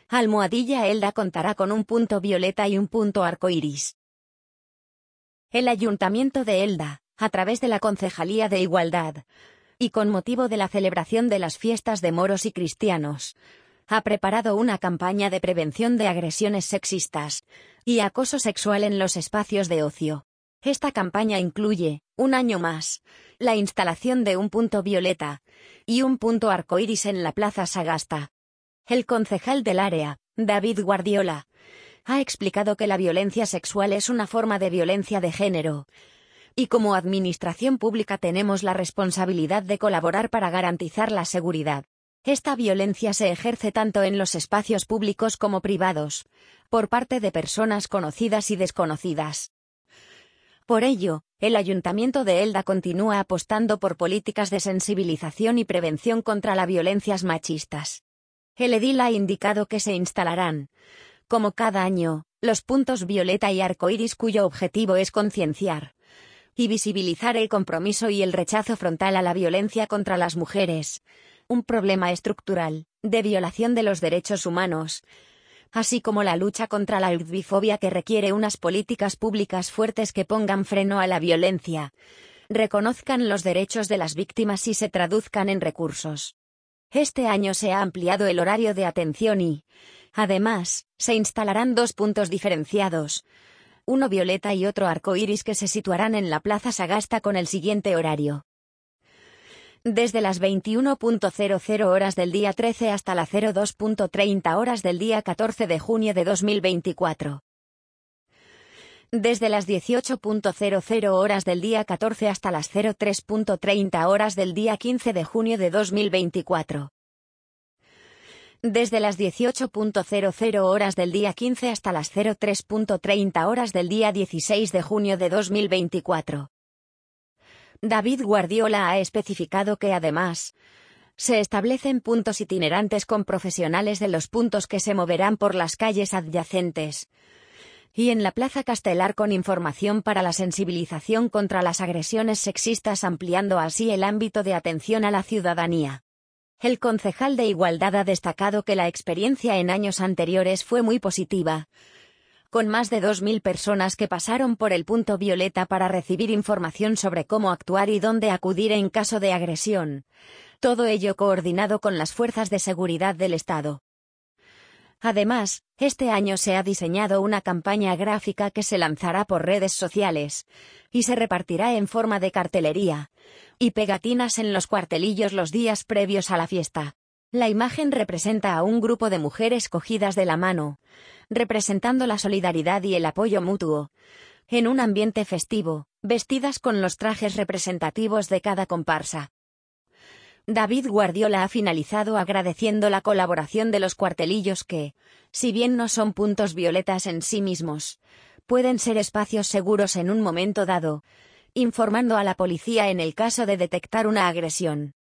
Almohadilla Elda contará con un punto violeta y un punto arcoíris. El Ayuntamiento de Elda, a través de la Concejalía de Igualdad, y con motivo de la celebración de las fiestas de moros y cristianos, ha preparado una campaña de prevención de agresiones sexistas y acoso sexual en los espacios de ocio. Esta campaña incluye, un año más, la instalación de un punto violeta y un punto arcoíris en la Plaza Sagasta. El concejal del área, David Guardiola, ha explicado que la violencia sexual es una forma de violencia de género, y como administración pública tenemos la responsabilidad de colaborar para garantizar la seguridad. Esta violencia se ejerce tanto en los espacios públicos como privados, por parte de personas conocidas y desconocidas. Por ello, el Ayuntamiento de Elda continúa apostando por políticas de sensibilización y prevención contra las violencias machistas. El edil ha indicado que se instalarán, como cada año, los puntos violeta y arcoíris cuyo objetivo es concienciar y visibilizar el compromiso y el rechazo frontal a la violencia contra las mujeres, un problema estructural, de violación de los derechos humanos, así como la lucha contra la LGBTfobia que requiere unas políticas públicas fuertes que pongan freno a la violencia, reconozcan los derechos de las víctimas y se traduzcan en recursos. Este año se ha ampliado el horario de atención y, además, se instalarán dos puntos diferenciados, uno violeta y otro arcoíris que se situarán en la Plaza Sagasta con el siguiente horario. Desde las 21:00 horas del día 13 hasta las 02:30 horas del día 14 de junio de 2024. Desde las 18:00 horas del día 14 hasta las 03:30 horas del día 15 de junio de 2024. Desde las 18:00 horas del día 15 hasta las 03:30 horas del día 16 de junio de 2024. David Guardiola ha especificado que además, se establecen puntos itinerantes con profesionales de los puntos que se moverán por las calles adyacentes y en la Plaza Castelar con información para la sensibilización contra las agresiones sexistas, ampliando así el ámbito de atención a la ciudadanía. El concejal de Igualdad ha destacado que la experiencia en años anteriores fue muy positiva, con más de 2.000 personas que pasaron por el punto violeta para recibir información sobre cómo actuar y dónde acudir en caso de agresión, todo ello coordinado con las fuerzas de seguridad del Estado. Además, este año se ha diseñado una campaña gráfica que se lanzará por redes sociales y se repartirá en forma de cartelería y pegatinas en los cuartelillos los días previos a la fiesta. La imagen representa a un grupo de mujeres cogidas de la mano, representando la solidaridad y el apoyo mutuo, en un ambiente festivo, vestidas con los trajes representativos de cada comparsa. David Guardiola ha finalizado agradeciendo la colaboración de los cuartelillos que, si bien no son puntos violetas en sí mismos, pueden ser espacios seguros en un momento dado, informando a la policía en el caso de detectar una agresión.